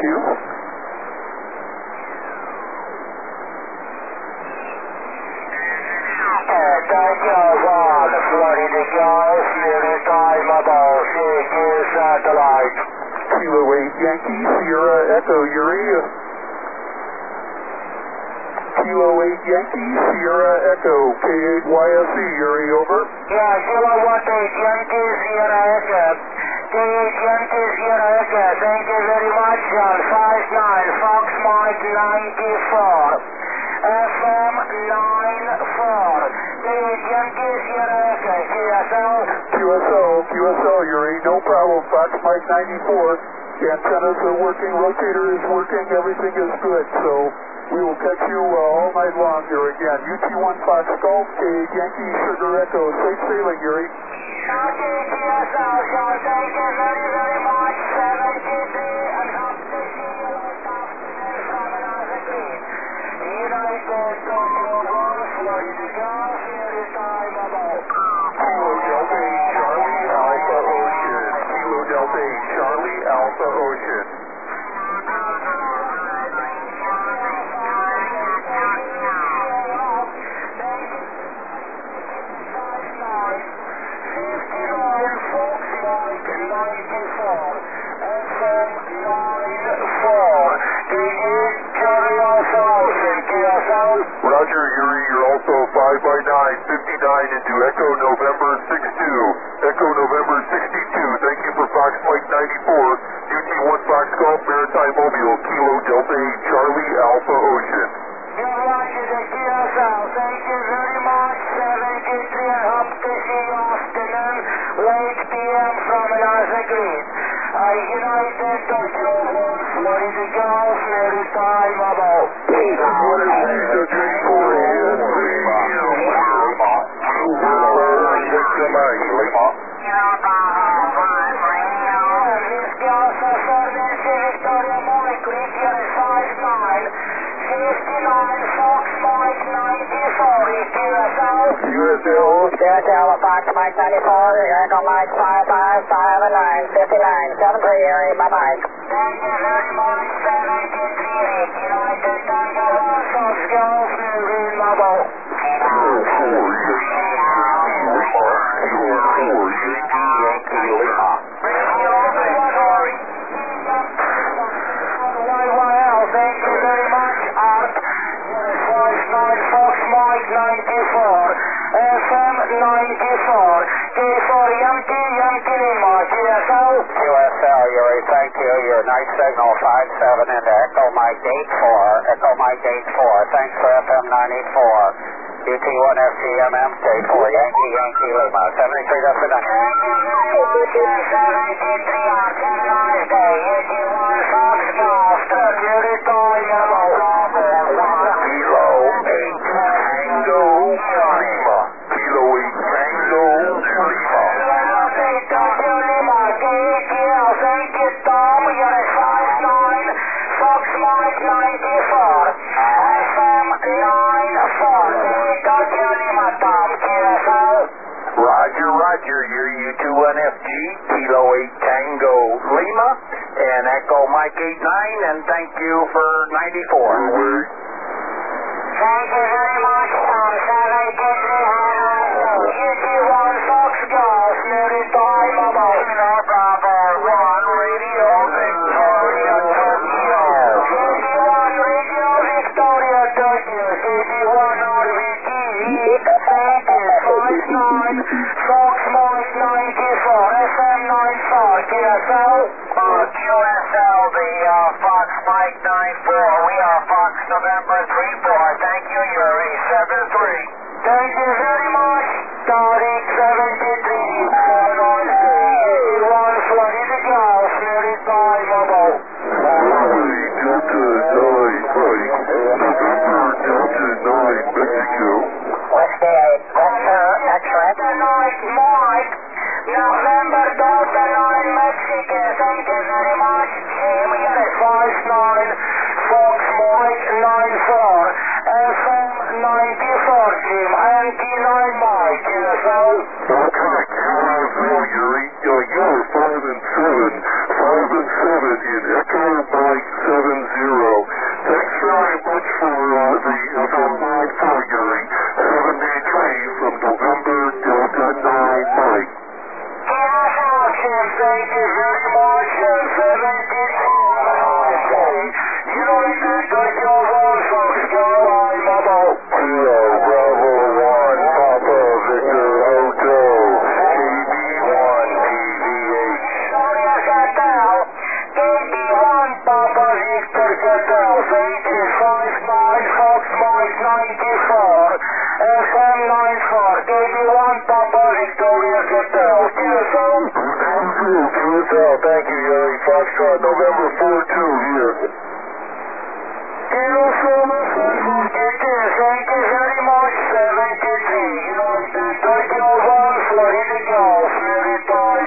you. Florida Golf, unit time about CQ satellite. Kilo 8 Yankee, Sierra Echo, Yuri. Kilo 8 Yankee, Sierra Echo, K8YSE, Yuri, over. Yeah, Kilo 8 Yankee, Sierra Echo. K8 Yankee, Sierra Echo, thank you very much, John. 59, Fox Mike 94. FM 94. K8 Yankee, Sierra Echo, QSL, Yuri, no problem. Fox Mike 94. The antennas are working, rotator is working, everything is good. So we will catch you all night long here again. UT1 Fox Golf, K8 Yankee, Sugar Echo. Safe sailing, Yuri. Okay, QSL, Sean, thank you very, very much. 73 and up to see you this afternoon from another green. United Tokyo Golf, Florida Golf, unit time about. Kilo Delta 8 Charlie Alpha Ocean. Kilo Delta 8 Charlie Alpha Ocean. Roger, Yuri, you're also 5x9, 59 into Echo November 62. Echo November 62, thank you for Fox Mike 94. UT1 Fox Golf, Maritime Mobile, Kilo Delta 8 Charlie Alpha Ocean. You're Roger, the QSL, thank you very much. 73 and up to see you afternoon, late PM from another green. United Tokyo Golf, Florida Golf, unit time about. What is the drink for QSL, Fox Mike 94, Echo Mike 5559, 59, 73, area, bye-bye. Thank you very much, 73, United Tokyo Golf, Fox Golf, Green Mobile. Thank you very much, Art. Fox Mike 94, FM 94, K4 Yankee Lima, QSL. QSL, Yuri, thank you. Your night signal 57 into Echo Mike 84, Echo Mike 84, thanks for FM 94. UT1 FGMM, K4 Yankee Lima, 73 destination. Thank you very much, 73, Art, have a nice day. UT1 Fox Golf, Unit time, Kilo 8 Tango Lima. Kilo 8 Tango Lima. Tokyo Lima, KATL, thank you, Tom. Unit 59, Fox Mike 94, FM 94, Tokyo Lima, Tom, QSL. Roger, you're U21FG, Kilo 8 Tango Lima, and Echo Mike 89, and thank you for 94. Thank you very much, Tom. 73, UT1 Fox Golf, unit time about. Bravo 1, Radio Victoria Tokyo. UT1 Radio Victoria Tokyo, UT1 RVT, thank you, 59, Fox Mike 94, FM 94, QSL. QSL, the Fox Mike 94, we are Fox November 34, thank you, Yuri, 73. Thank you very much, Tariq 73, have a nice day, UT1 Florida Golf, unit time about. Whiskey 8, Delta Mike, November Delta 9, Mexico, thank you very much, Team Unit 59, Fox Mike 94, FM 94, Team, NT9 Thank you, Yuri. Foxtrot, November 4-2 here. Kilo Silver 742, thank you very much, 73. Tokyo 1, ready to go, very time,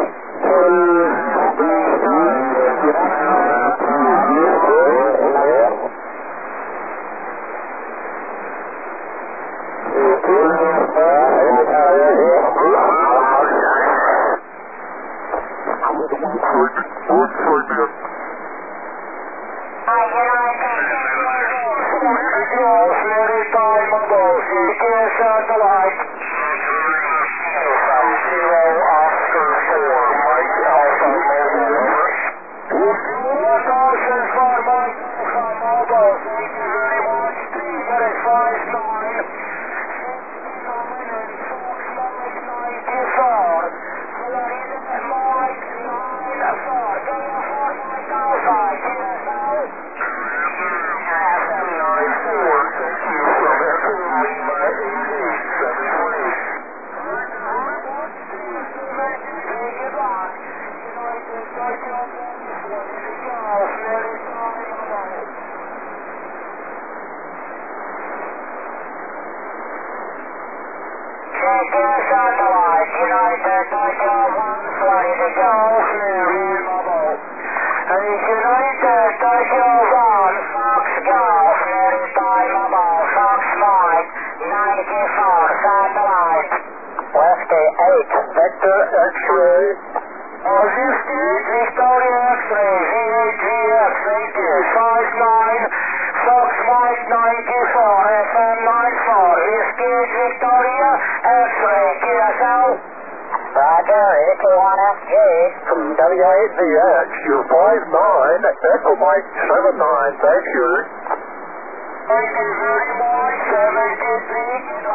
WAZX, you're 5-9, Echo Mike 7-9, thanks, Yuri. Thank you very much, 73.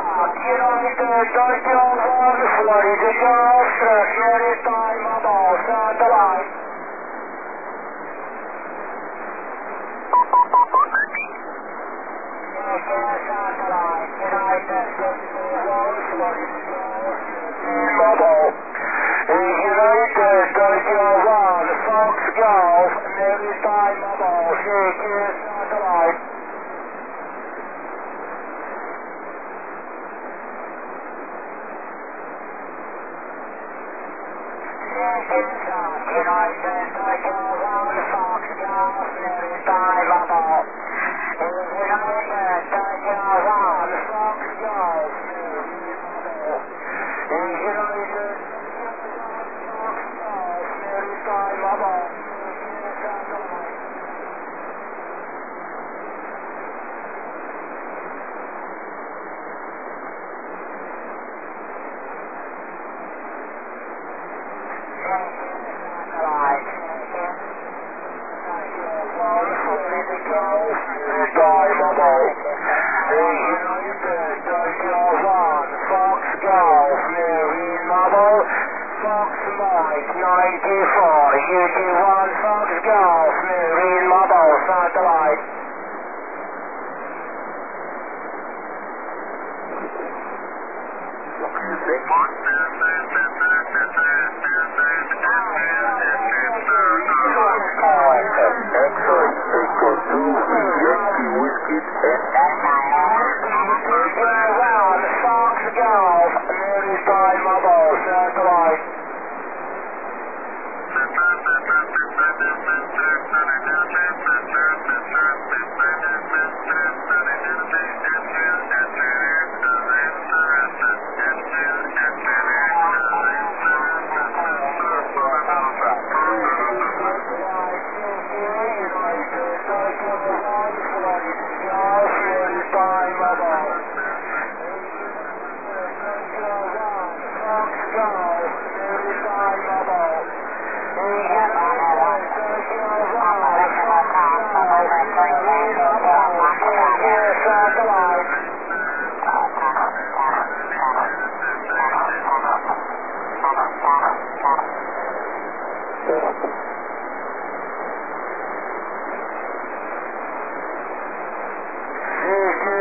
Tokyo 1, ready to go, very time, satellite.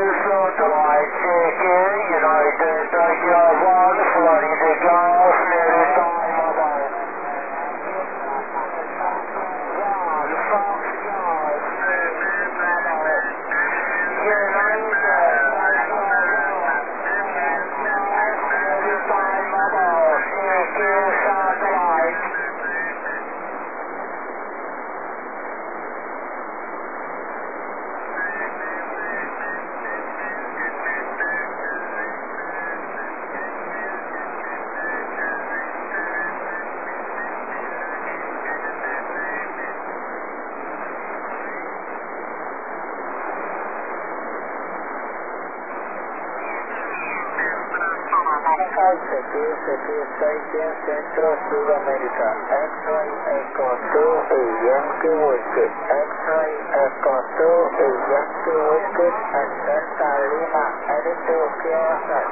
United, Tokyo 1, ready to go, Station Central Sudamérica, X-Ray Echo 2 y Yankee Whiskey, X-Ray Echo 2 y Yankee Whiskey, and Delta Lima, editor QSL.